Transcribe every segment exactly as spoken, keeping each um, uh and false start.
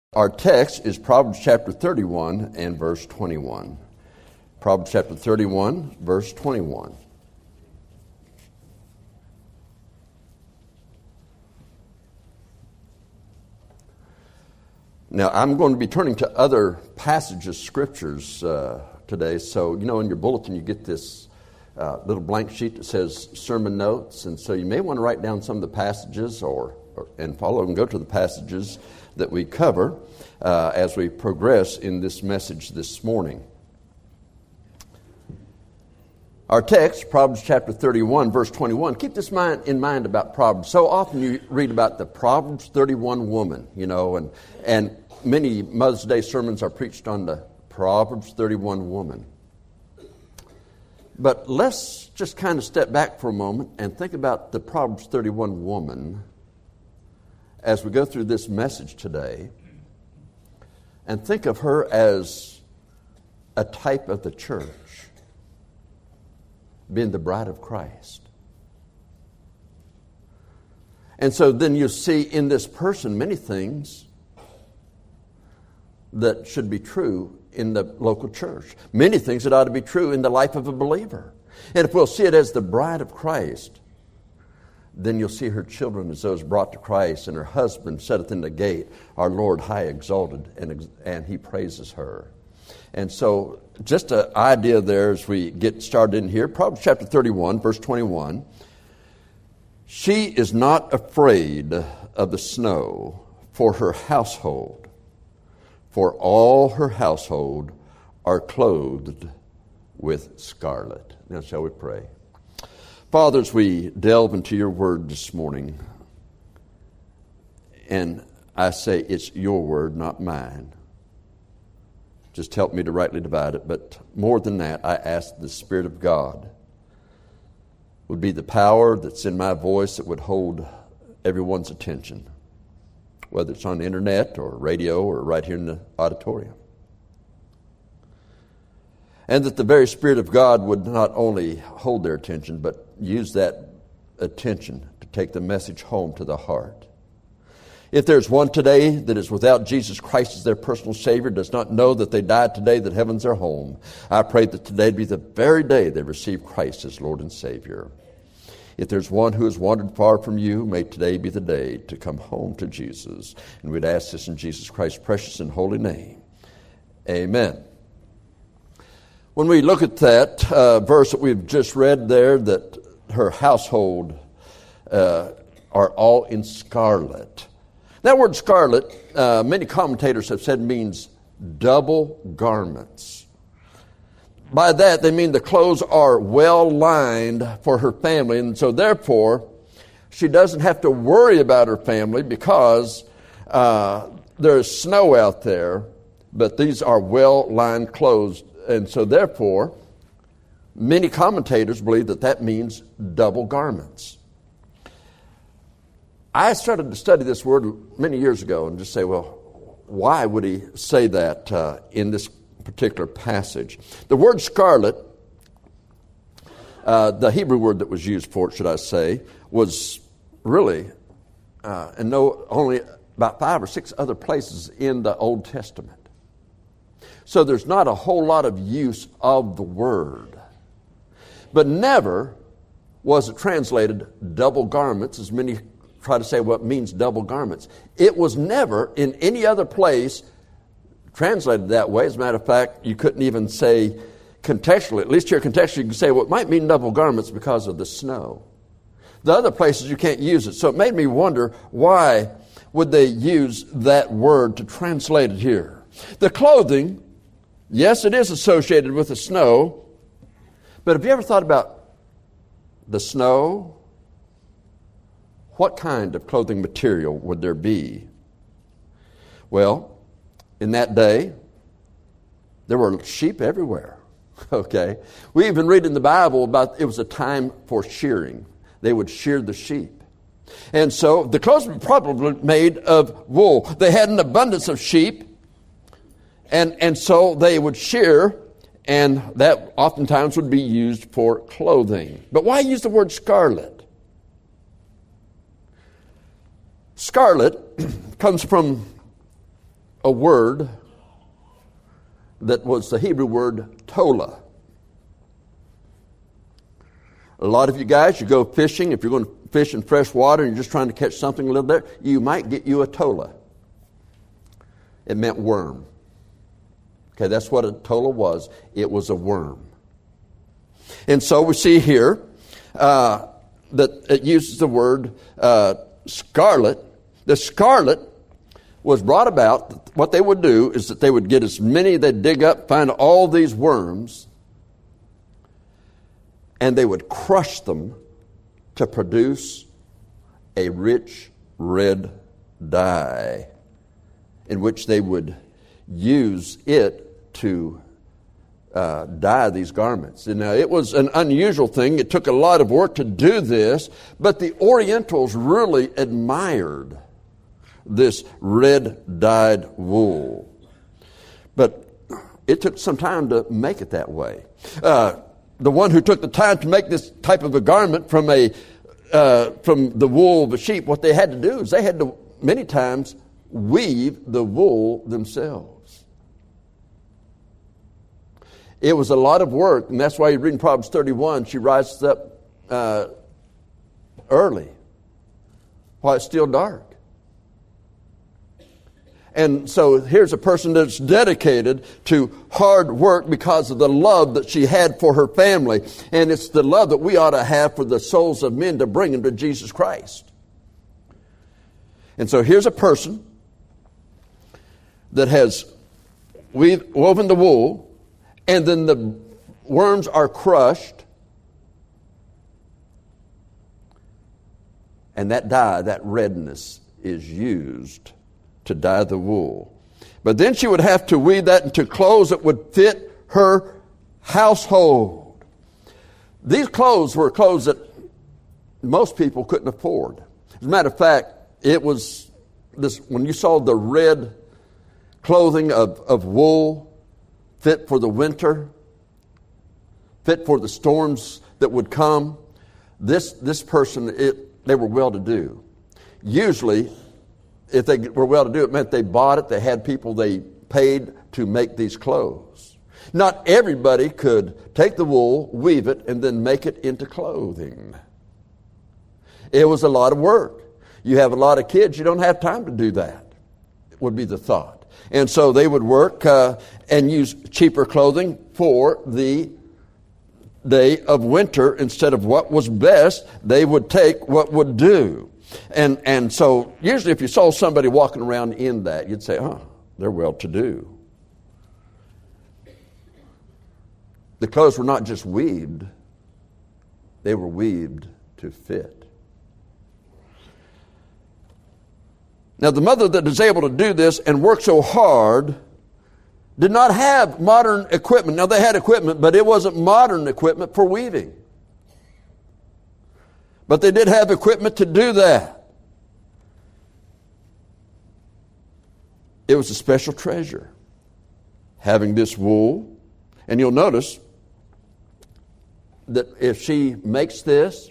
Our text is Proverbs chapter thirty-one and verse twenty-one. Proverbs chapter thirty-one, verse twenty-one. Now, I'm going to be turning to other passages, scriptures uh, today. So, you know, in your bulletin you get this uh, little blank sheet that says sermon notes. And so you may want to write down some of the passages or, or and follow and go to the passages that we cover uh, as we progress in this message this morning. Our text, Proverbs chapter thirty-one, verse twenty-one. Keep this mind in mind about Proverbs. So often you read about the Proverbs thirty-one woman, you know, and and many Mother's Day sermons are preached on the Proverbs thirty-one woman. But let's just kind of step back for a moment and think about the Proverbs thirty-one woman as we go through this message today, and think of her as a type of the church, being the bride of Christ. And so then you see in this person many things that should be true in the local church. Many things that ought to be true in the life of a believer. And if we'll see it as the bride of Christ, then you'll see her children as those brought to Christ, and her husband setteth in the gate, our Lord high exalted, and, and he praises her. And so just an idea there as we get started in here. Proverbs chapter thirty-one, verse twenty-one. She is not afraid of the snow for her household, for all her household are clothed with scarlet. Now shall we pray? Father, as we delve into your word this morning, and I say it's your word, not mine. Just help me to rightly divide it. But more than that, I ask the Spirit of God would be the power that's in my voice that would hold everyone's attention, whether it's on the internet or radio or right here in the auditorium. And that the very Spirit of God would not only hold their attention, but use that attention to take the message home to the heart. If there's one today that is without Jesus Christ as their personal Savior, does not know that they died today, that heaven's their home, I pray that today be the very day they receive Christ as Lord and Savior. If there's one who has wandered far from you, may today be the day to come home to Jesus. And we'd ask this in Jesus Christ's precious and holy name. Amen. When we look at that uh, verse that we've just read there, that her household uh, are all in scarlet. That word scarlet, uh, many commentators have said means double garments. By that, they mean the clothes are well lined for her family, and so therefore, she doesn't have to worry about her family because uh, there's snow out there, but these are well lined clothes. And so therefore, many commentators believe that that means double garments. I started to study this word many years ago and just say, well, why would he say that uh, in this particular passage? The word scarlet, uh, the Hebrew word that was used for it, should I say, was really, uh, and no, only about five or six other places in the Old Testament. So there's not a whole lot of use of the word. But never was it translated double garments, as many try to say, well, it means double garments. It was never in any other place translated that way. As a matter of fact, you couldn't even say contextually, at least here contextually, you can say, well, it might mean double garments because of the snow. The other places you can't use it. So it made me wonder, why would they use that word to translate it here? The clothing, yes, it is associated with the snow, but have you ever thought about the snow? What kind of clothing material would there be? Well, in that day, there were sheep everywhere, okay? We even read in the Bible about it was a time for shearing. They would shear the sheep. And so the clothes were probably made of wool. They had an abundance of sheep. And and so they would shear, and that oftentimes would be used for clothing. But why use the word scarlet? Scarlet comes from a word that was the Hebrew word tola. A lot of you guys, you go fishing. If you're going to fish in fresh water and you're just trying to catch something a little there, you might get you a tola. It meant worm. Okay, that's what a tola was. It was a worm. And so we see here uh, that it uses the word uh, scarlet. The scarlet was brought about. What they would do is that they would get as many, they'd dig up, find all these worms, and they would crush them to produce a rich red dye in which they would use it to uh, dye these garments. And now it was an unusual thing. It took a lot of work to do this, but the Orientals really admired this red dyed wool. But it took some time to make it that way. Uh, The one who took the time to make this type of a garment from a uh, from the wool of a sheep, what they had to do is they had to many times weave the wool themselves. It was a lot of work, and that's why you read in Proverbs thirty-one, she rises up uh, early while it's still dark. And so here's a person that's dedicated to hard work because of the love that she had for her family. And it's the love that we ought to have for the souls of men to bring them to Jesus Christ. And so here's a person that has woven the wool, and then the worms are crushed. And that dye, that redness, is used to dye the wool. But then she would have to weave that into clothes that would fit her household. These clothes were clothes that most people couldn't afford. As a matter of fact, it was this, when you saw the red clothing of, of wool fit for the winter, fit for the storms that would come, this, this person, it, they were well-to-do. Usually, if they were well-to-do, it meant they bought it. They had people they paid to make these clothes. Not everybody could take the wool, weave it, and then make it into clothing. It was a lot of work. You have a lot of kids, you don't have time to do that, would be the thought. And so they would work uh, and use cheaper clothing for the day of winter. Instead of what was best, they would take what would do. And and so usually if you saw somebody walking around in that, you'd say, oh, they're well-to-do. The clothes were not just weaved. They were weaved to fit. Now the mother that is able to do this and work so hard did not have modern equipment. Now they had equipment, but it wasn't modern equipment for weaving. But they did have equipment to do that. It was a special treasure, having this wool. And you'll notice that if she makes this,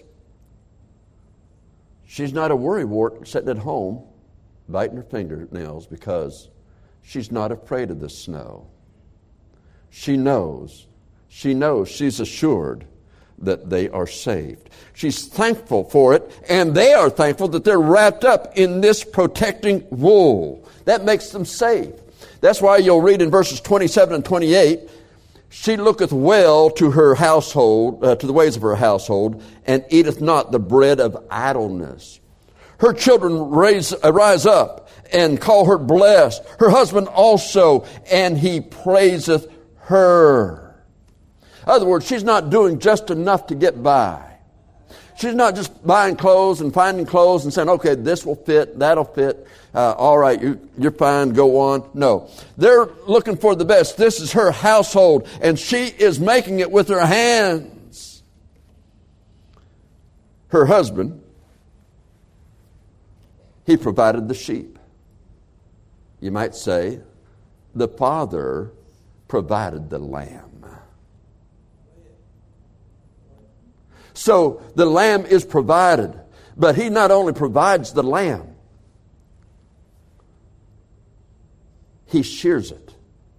she's not a worrywart sitting at home biting her fingernails because she's not afraid of the snow. She knows, she knows, she's assured that they are saved. She's thankful for it, and they are thankful that they're wrapped up in this protecting wool. That makes them safe. That's why you'll read in verses twenty-seven and twenty-eight, she looketh well to her household, uh, to the ways of her household, and eateth not the bread of idleness. Her children raise, uh, rise up and call her blessed. Her husband also, and he praiseth her. In other words, she's not doing just enough to get by. She's not just buying clothes and finding clothes and saying, okay, this will fit, that'll fit. Uh, all right, you, you're fine, go on. No, they're looking for the best. This is her household, and she is making it with her hands. Her husband, he provided the sheep. You might say, the father provided the lamb. So the lamb is provided, but he not only provides the lamb, He shears it.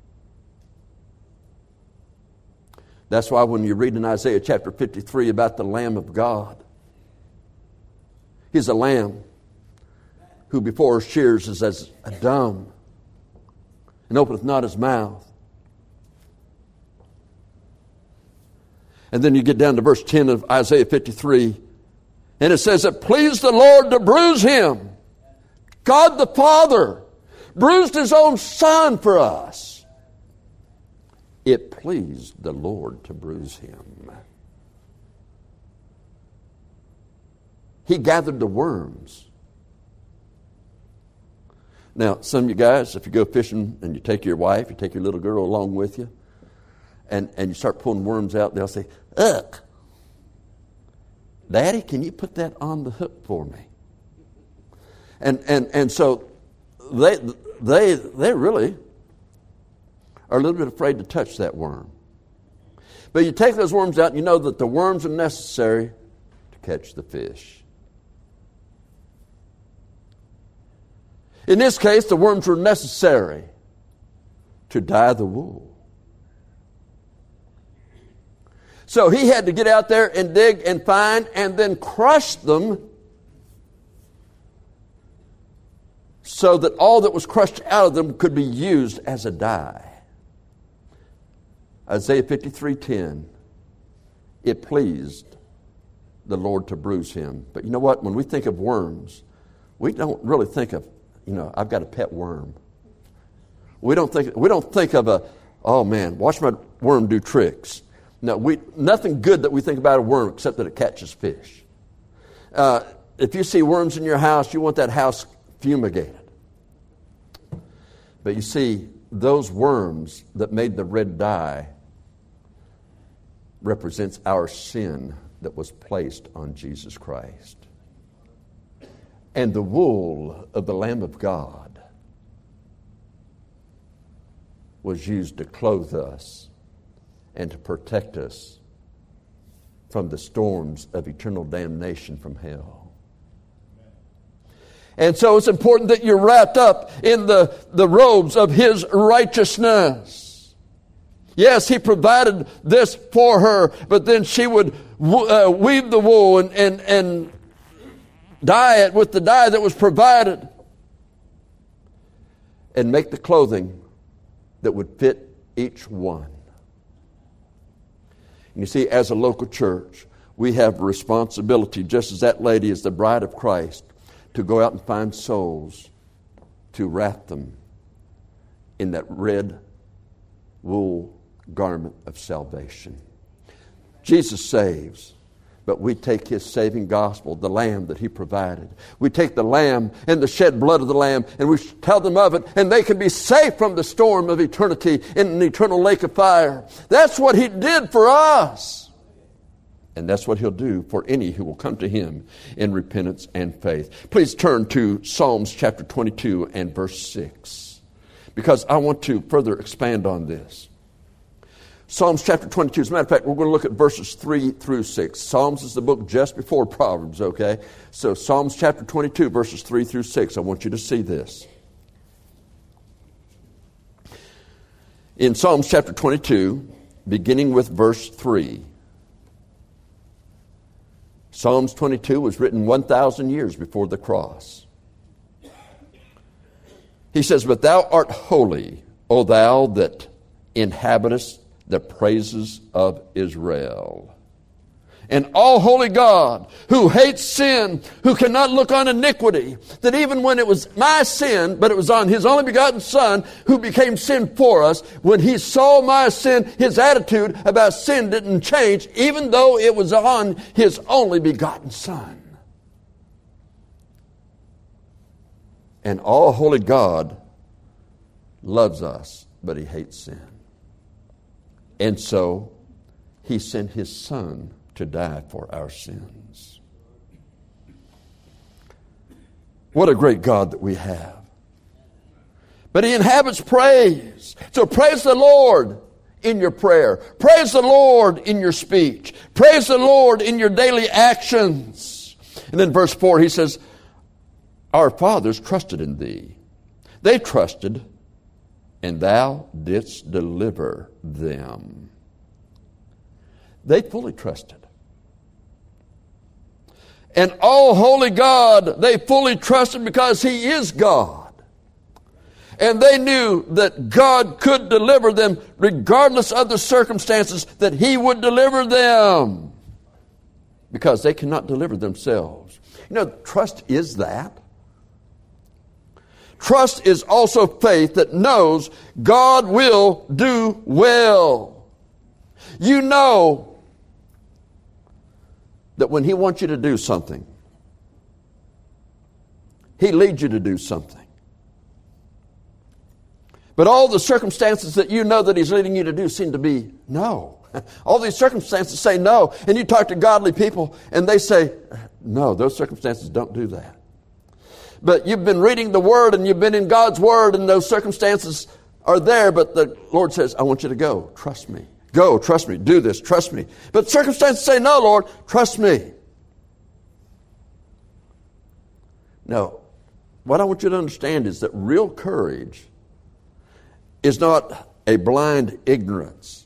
That's why when you read in Isaiah chapter fifty-three about the Lamb of God, He's a lamb who before shears is as a dumb and openeth not his mouth. And then you get down to verse ten of Isaiah fifty-three, and it says, it pleased the Lord to bruise him. God the Father bruised His own Son for us. It pleased the Lord to bruise Him. He gathered the worms. Now, some of you guys, if you go fishing and you take your wife, you take your little girl along with you, and, and you start pulling worms out, they'll say, ugh, Daddy, can you put that on the hook for me? And and and so they they they really are a little bit afraid to touch that worm. But you take those worms out and you know that the worms are necessary to catch the fish. In this case, the worms were necessary to dye the wool. So he had to get out there and dig and find and then crush them so that all that was crushed out of them could be used as a dye. Isaiah fifty-three ten, it pleased the Lord to bruise him. But you know what? When we think of worms, we don't really think of, you know, I've got a pet worm. We don't think we don't think of a, oh man, watch my worm do tricks. No, we nothing good that we think about a worm except that it catches fish. Uh, if you see worms in your house, you want that house fumigated. But you see, those worms that made the red dye represents our sin that was placed on Jesus Christ. And the wool of the Lamb of God was used to clothe us and to protect us from the storms of eternal damnation from hell. And so it's important that you're wrapped up in the, the robes of His righteousness. Yes, He provided this for her, but then she would uh, weave the wool and, and, and dye it with the dye that was provided and make the clothing that would fit each one. And you see, as a local church, we have a responsibility, just as that lady is the bride of Christ, to go out and find souls to wrap them in that red wool garment of salvation. Jesus saves, but we take His saving gospel, the lamb that He provided. We take the lamb and the shed blood of the lamb and we tell them of it, and they can be safe from the storm of eternity in an eternal lake of fire. That's what He did for us. And that's what He'll do for any who will come to Him in repentance and faith. Please turn to Psalms chapter twenty-two and verse six, because I want to further expand on this. Psalms chapter twenty-two. As a matter of fact, we're going to look at verses three through six. Psalms is the book just before Proverbs, okay? So Psalms chapter twenty-two, verses three through six. I want you to see this. In Psalms chapter twenty-two, beginning with verse three. Psalms twenty-two was written one thousand years before the cross. He says, but thou art holy, O thou that inhabitest the praises of Israel. And all holy God, who hates sin, who cannot look on iniquity, that even when it was my sin, but it was on His only begotten Son, who became sin for us, when He saw my sin, His attitude about sin didn't change, even though it was on His only begotten Son. And all holy God loves us, but He hates sin. And so He sent His Son to die for our sins. What a great God that we have. But He inhabits praise. So praise the Lord in your prayer. Praise the Lord in your speech. Praise the Lord in your daily actions. And then verse four, He says, our fathers trusted in Thee. They trusted and thou didst deliver them. They fully trusted. And oh, holy God, they fully trusted because He is God. And they knew that God could deliver them regardless of the circumstances, that He would deliver them. Because they cannot deliver themselves. You know, trust is that. Trust is also faith that knows God will do well. You know that when He wants you to do something, He leads you to do something. But all the circumstances that you know that He's leading you to do seem to be no. All these circumstances say no. And you talk to godly people and they say, no, those circumstances don't do that. But you've been reading the Word and you've been in God's Word and those circumstances are there, but the Lord says, I want you to go. Trust me. Go, trust me. Do this, trust me. But circumstances say, no, Lord, trust me. Now, what I want you to understand is that real courage is not a blind ignorance.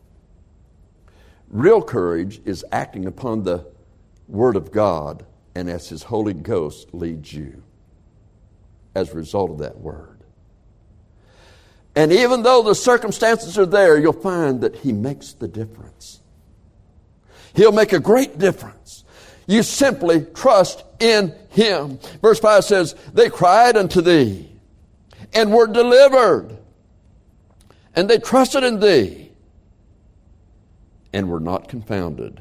Real courage is acting upon the Word of God and as His Holy Ghost leads you as a result of that Word. And even though the circumstances are there, you'll find that He makes the difference. He'll make a great difference. You simply trust in Him. Verse five says, they cried unto Thee and were delivered. And they trusted in Thee and were not confounded.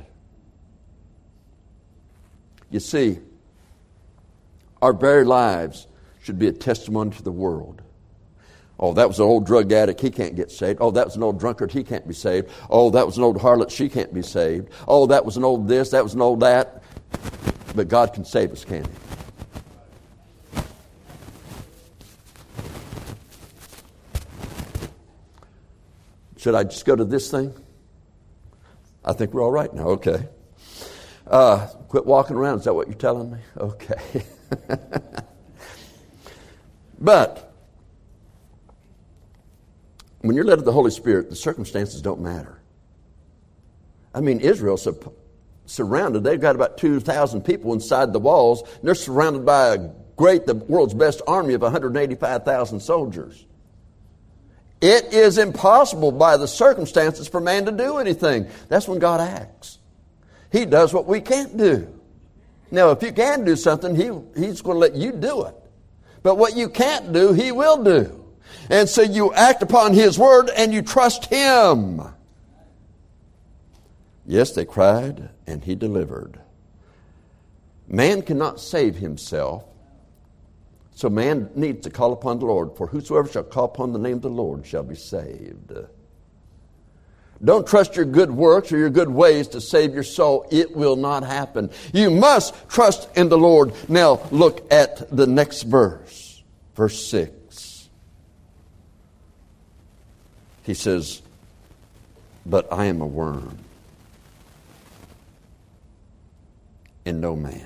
You see, our very lives should be a testimony to the world. Oh, that was an old drug addict, he can't get saved. Oh, that was an old drunkard, he can't be saved. Oh, that was an old harlot, she can't be saved. Oh, that was an old this, that was an old that. But God can save us, can't He? Should I just go to this thing? I think we're all right now. Okay. Uh, quit walking around. Is that what you're telling me? Okay. But when you're led of the Holy Spirit, the circumstances don't matter. I mean, Israel's surrounded. They've got about two thousand people inside the walls. And they're surrounded by a great, the world's best army of one hundred eighty-five thousand soldiers. It is impossible by the circumstances for man to do anything. That's when God acts. He does what we can't do. Now, if you can do something, he, He's going to let you do it. But what you can't do, He will do. And so you act upon His word and you trust Him. Yes, they cried and He delivered. Man cannot save himself. So man needs to call upon the Lord. For whosoever shall call upon the name of the Lord shall be saved. Don't trust your good works or your good ways to save your soul. It will not happen. You must trust in the Lord. Now look at the next verse. Verse six. He says, but I am a worm and no man,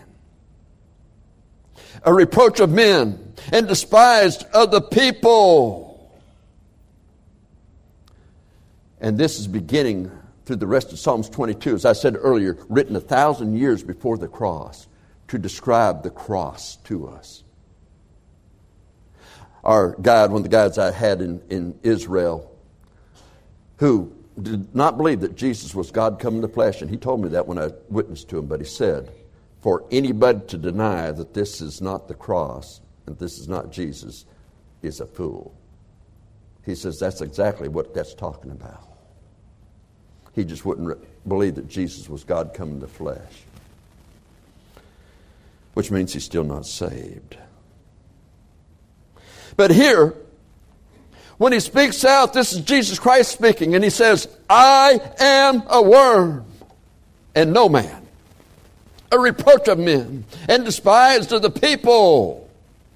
a reproach of men and despised of the people. And this is beginning through the rest of Psalms twenty-two, as I said earlier, written a thousand years before the cross to describe the cross to us. Our guide, one of the guides I had in, in Israel, who did not believe that Jesus was God come in the flesh, and he told me that when I witnessed to him, but he said, for anybody to deny that this is not the cross and this is not Jesus is a fool. He says that's exactly what that's talking about. He just wouldn't re- believe that Jesus was God come in the flesh, which means he's still not saved. But here, when he speaks out, this is Jesus Christ speaking, and he says, I am a worm and no man, a reproach of men and despised of the people.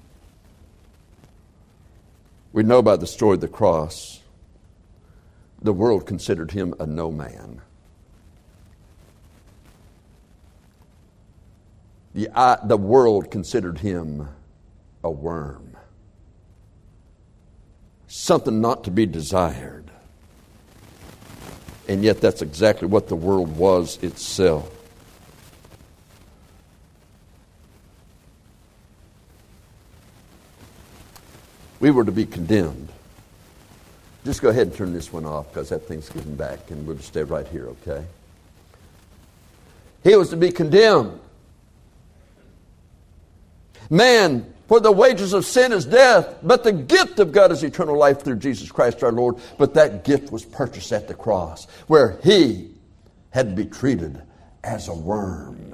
We know by the story of the cross, the world considered him a no man. The, uh, the world considered him a worm. something not to be desired. And yet that's exactly what the world was itself. We were to be condemned. Just go ahead and turn this one off because that thing's getting back, and we'll just stay right here, okay? He was to be condemned. Man, for the wages of sin is death, but the gift of God is eternal life through Jesus Christ our Lord. But that gift was purchased at the cross, where he had to be treated as a worm.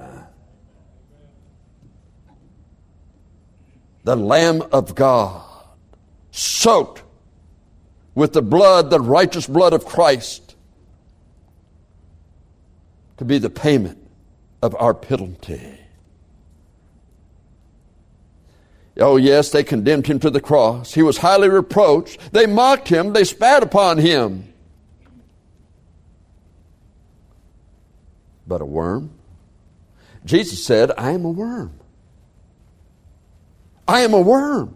The Lamb of God, soaked with the blood, the righteous blood of Christ, to be the payment of our penalty. Oh yes, they condemned him to the cross. He was highly reproached. They mocked him. They spat upon him. But a worm? Jesus said, I am a worm. I am a worm.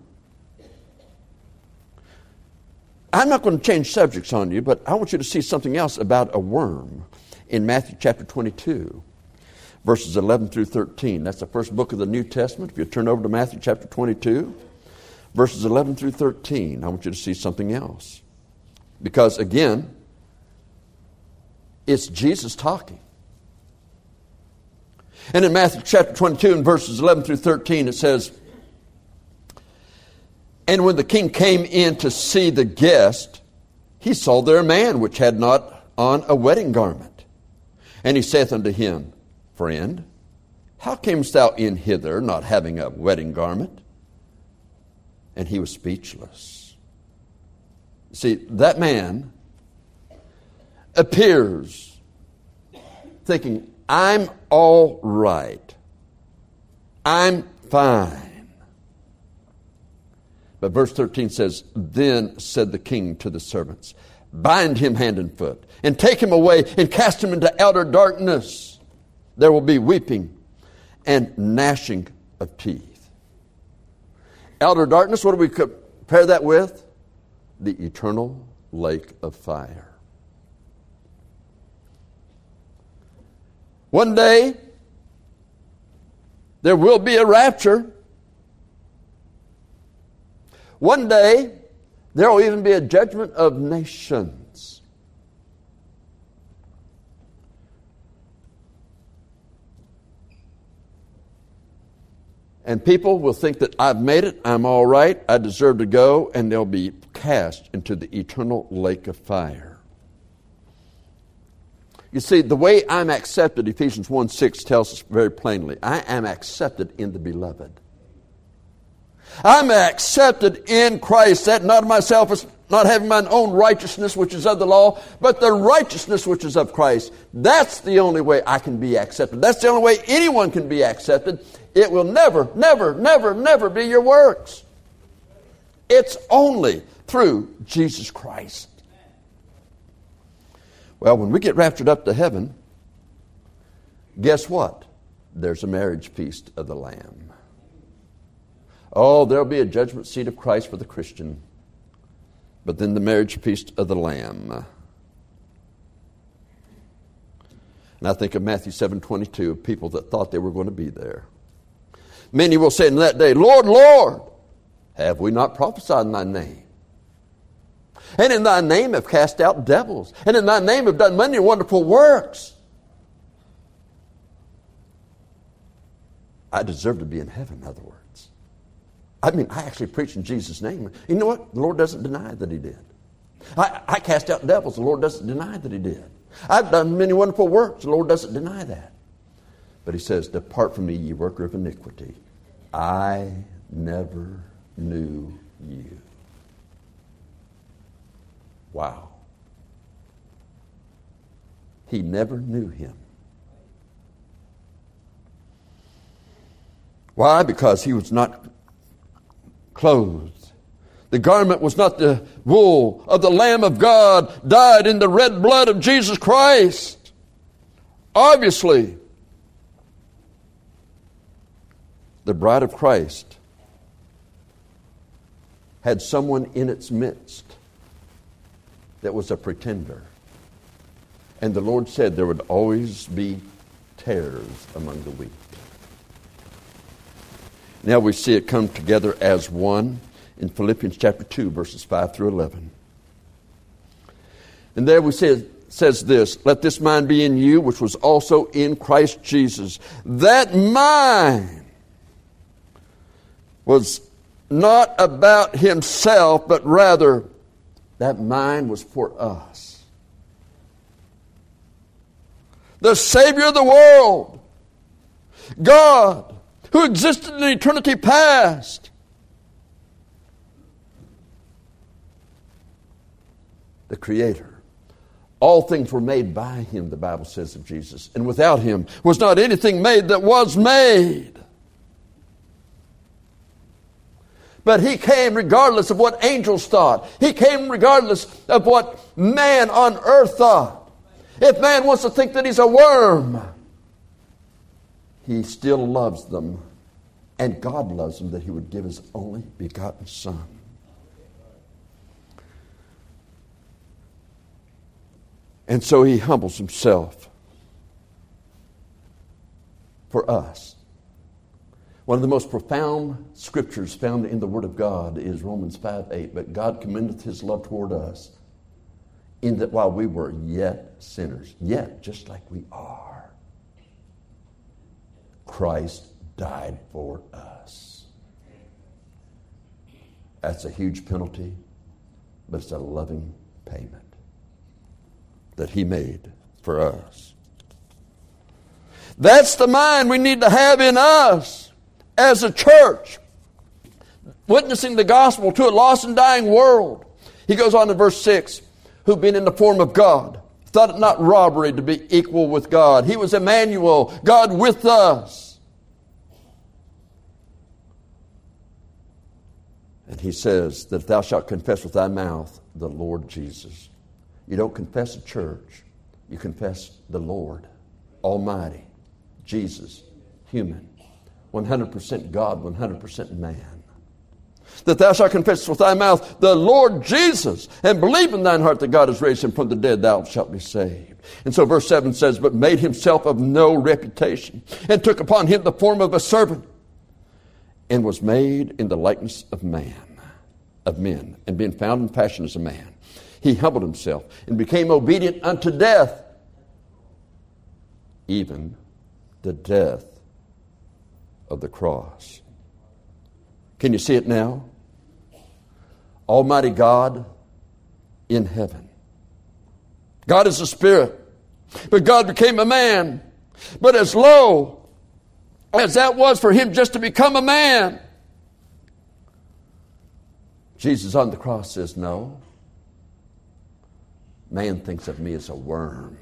I'm not going to change subjects on you, but I want you to see something else about a worm in Matthew chapter twenty-two, verses eleven through thirteen. That's the first book of the New Testament. If you turn over to Matthew chapter twenty-two, verses eleven through thirteen, I want you to see something else. Because again, it's Jesus talking. And in Matthew chapter twenty-two, in verses eleven through thirteen, it says, and when the king came in to see the guest, he saw there a man which had not on a wedding garment. And he saith unto him, Friend, how camest thou in hither, not having a wedding garment? And he was speechless. See, that man appears thinking, I'm all right. I'm fine. But verse thirteen says, Then said the king to the servants, Bind him hand and foot, and take him away, and cast him into outer darkness. There will be weeping and gnashing of teeth. Outer darkness, what do we compare that with? The eternal lake of fire. One day, there will be a rapture. One day, there will even be a judgment of nations. And people will think that I've made it, I'm all right, I deserve to go, and they'll be cast into the eternal lake of fire. You see, the way I'm accepted, Ephesians one six tells us very plainly, I am accepted in the beloved. I'm accepted in Christ, that not of myself is not having my own righteousness, which is of the law, but the righteousness which is of Christ. That's the only way I can be accepted. That's the only way anyone can be accepted. It will never, never, never, never be your works. It's only through Jesus Christ. Well, when we get raptured up to heaven, guess what? There's a marriage feast of the Lamb. Oh, there'll be a judgment seat of Christ for the Christian. But then the marriage feast of the Lamb. And I think of Matthew seven twenty-two, of people that thought they were going to be there. Many will say in that day, Lord, Lord, have we not prophesied in thy name? And in thy name have cast out devils. And in thy name have done many wonderful works. I deserve to be in heaven, in other words. I mean, I actually preach in Jesus' name. You know what? The Lord doesn't deny that he did. I, I cast out devils. The Lord doesn't deny that he did. I've done many wonderful works. The Lord doesn't deny that. But he says, Depart from me, ye worker of iniquity. I never knew you. Wow. He never knew him. Why? Because he was not clothed. The garment was not the wool of the Lamb of God, dyed in the red blood of Jesus Christ. Obviously, the bride of Christ had someone in its midst that was a pretender. And the Lord said there would always be tares among the wheat. Now we see it come together as one in Philippians chapter two, verses five through eleven. And there we see it says this, let this mind be in you, which was also in Christ Jesus. That mind was not about himself, but rather that mind was for us. The Savior of the world, God, who existed in eternity past, the Creator. All things were made by Him, the Bible says of Jesus. And without Him was not anything made that was made. But He came regardless of what angels thought. He came regardless of what man on earth thought. If man wants to think that he's a worm, He still loves them. And God loves them that He would give His only begotten Son. And so He humbles Himself for us. One of the most profound scriptures found in the Word of God is Romans five eight. But God commendeth His love toward us, in that while we were yet sinners, yet just like we are, Christ died for us. That's a huge penalty, but it's a loving payment that He made for us. That's the mind we need to have in us as a church, witnessing the gospel to a lost and dying world. He goes on to verse six, who being in the form of God, thought it not robbery to be equal with God. He was Emmanuel, God with us. And He says that if thou shalt confess with thy mouth the Lord Jesus. You don't confess a church. You confess the Lord, Almighty, Jesus, human, one hundred percent God, one hundred percent man. That thou shalt confess with thy mouth the Lord Jesus, and believe in thine heart that God has raised Him from the dead, thou shalt be saved. And so verse seven says, but made Himself of no reputation, and took upon Him the form of a servant, and was made in the likeness of man, of men, and being found in fashion as a man. He humbled Himself and became obedient unto death, even the death of the cross. Can you see it now? Almighty God in heaven. God is a spirit, but God became a man. But as low as that was for Him just to become a man, Jesus on the cross says, no. Man thinks of me as a worm.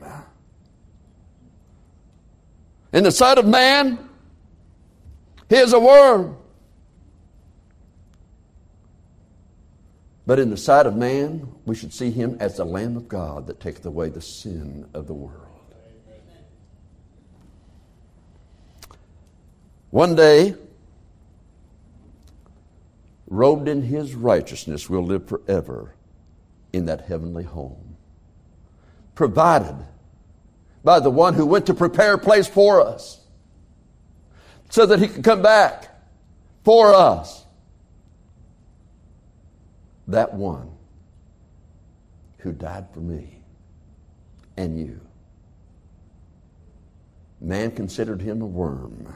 In the sight of man, he is a worm. But in the sight of man, we should see Him as the Lamb of God that taketh away the sin of the world. One day, robed in His righteousness, we'll live forever in that heavenly home, provided by the one who went to prepare a place for us so that He could come back for us. That one who died for me and you. Man considered Him a worm,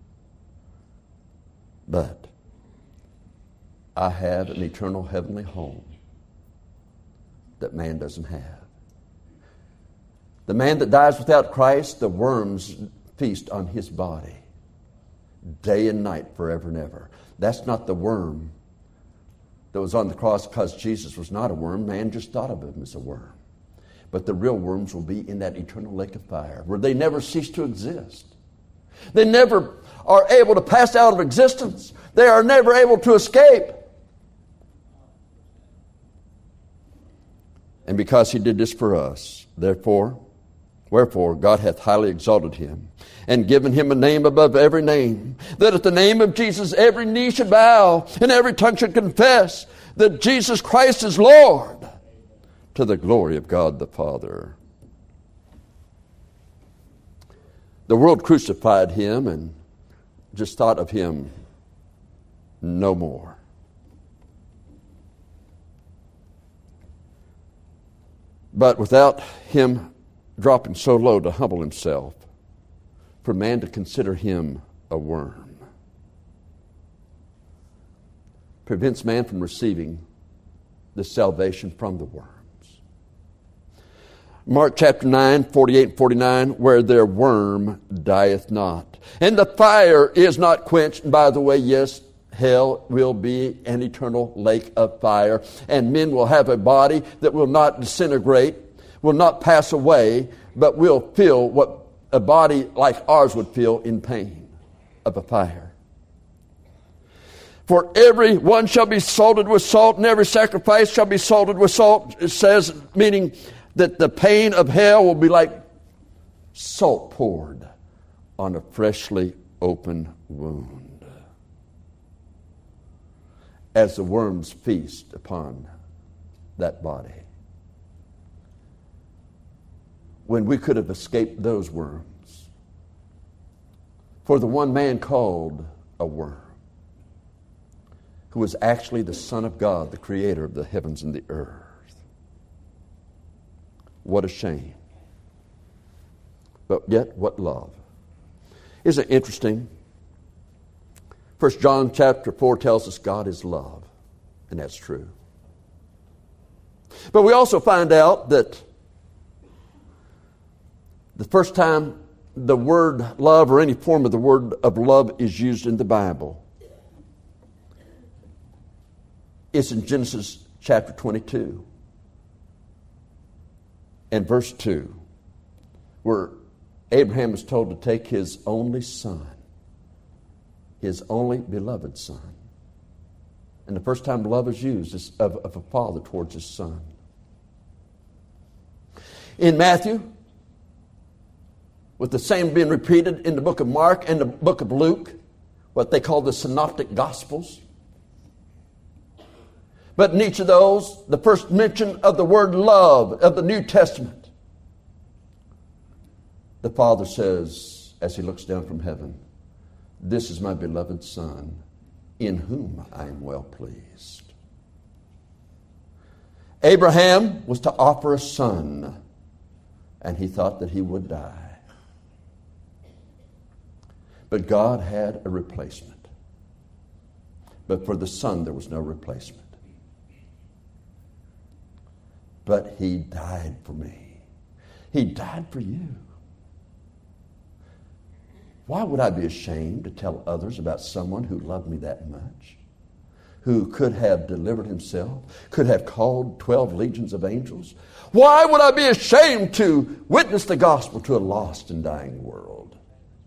but I have an eternal heavenly home that man doesn't have. The man that dies without Christ, the worms feast on his body day and night, forever and ever. That's not the worm that was on the cross, because Jesus was not a worm. Man just thought of Him as a worm. But the real worms will be in that eternal lake of fire, where they never cease to exist. They never are able to pass out of existence. They are never able to escape. And because He did this for us, therefore, wherefore God hath highly exalted Him, and given Him a name above every name, that at the name of Jesus every knee should bow, and every tongue should confess that Jesus Christ is Lord, to the glory of God the Father. The world crucified him and just thought of him no more. But without him dropping so low to humble himself, for man to consider him a worm, prevents man from receiving the salvation from the worms. Mark chapter nine, forty-eight and forty-nine, where their worm dieth not, and the fire is not quenched. And by the way, yes, hell will be an eternal lake of fire, and men will have a body that will not disintegrate, will not pass away, but will feel what a body like ours would feel in pain of a fire. For every one shall be salted with salt, and every sacrifice shall be salted with salt. It says, meaning that the pain of hell will be like salt poured on a freshly open wound, as the worms feast upon that body. When we could have escaped those worms, for the one man called a worm, who was actually the Son of God, the creator of the heavens and the earth. What a shame. But yet, what love. Isn't it interesting? First John chapter four tells us God is love, and that's true. But we also find out that the first time the word love or any form of the word of love is used in the Bible, it's in Genesis chapter twenty-two and verse two, where Abraham is told to take his only son, his only beloved son. And the first time love is used is of, of a father towards his son. In Matthew, with the same being repeated in the book of Mark and the book of Luke, what they call the synoptic gospels. But in each of those, the first mention of the word love of the New Testament, the Father says, as he looks down from heaven, "This is my beloved Son, in whom I am well pleased." Abraham was to offer a son, and he thought that he would die. But God had a replacement. But for the son, there was no replacement. But he died for me. He died for you. Why would I be ashamed to tell others about someone who loved me that much? Who could have delivered himself, could have called twelve legions of angels? Why would I be ashamed to witness the gospel to a lost and dying world?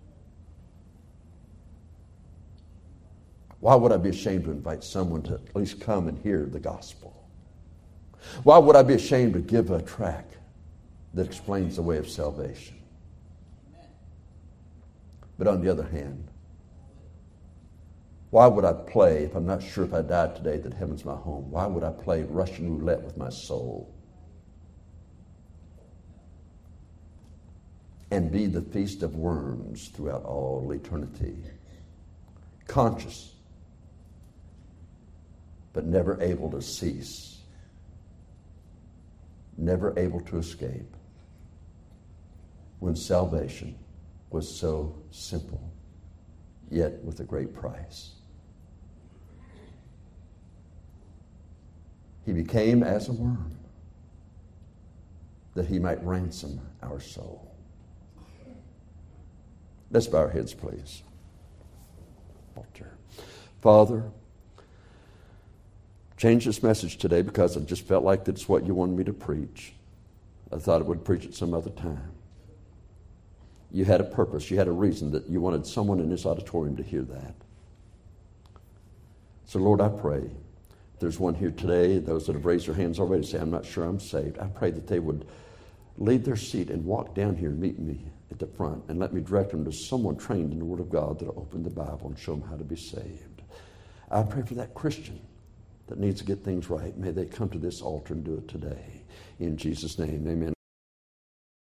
Why would I be ashamed to invite someone to at least come and hear the gospel? Why would I be ashamed to give a tract that explains the way of salvation? But on the other hand, why would I play, if I'm not sure if I died today that heaven's my home, why would I play Russian roulette with my soul and be the feast of worms throughout all eternity? Conscious, but never able to cease. Never able to escape, when salvation was so simple, yet with a great price. He became as a worm, that he might ransom our soul. Let's bow our heads, please. Father, change this message today because I just felt like that's what you wanted me to preach. I thought I would preach it some other time. You had a purpose. You had a reason that you wanted someone in this auditorium to hear that. So, Lord, I pray, if there's one here today, those that have raised their hands already say, "I'm not sure I'm saved," I pray that they would leave their seat and walk down here and meet me at the front and let me direct them to someone trained in the Word of God that will open the Bible and show them how to be saved. I pray for that Christian that needs to get things right. May they come to this altar and do it today. In Jesus' name, amen.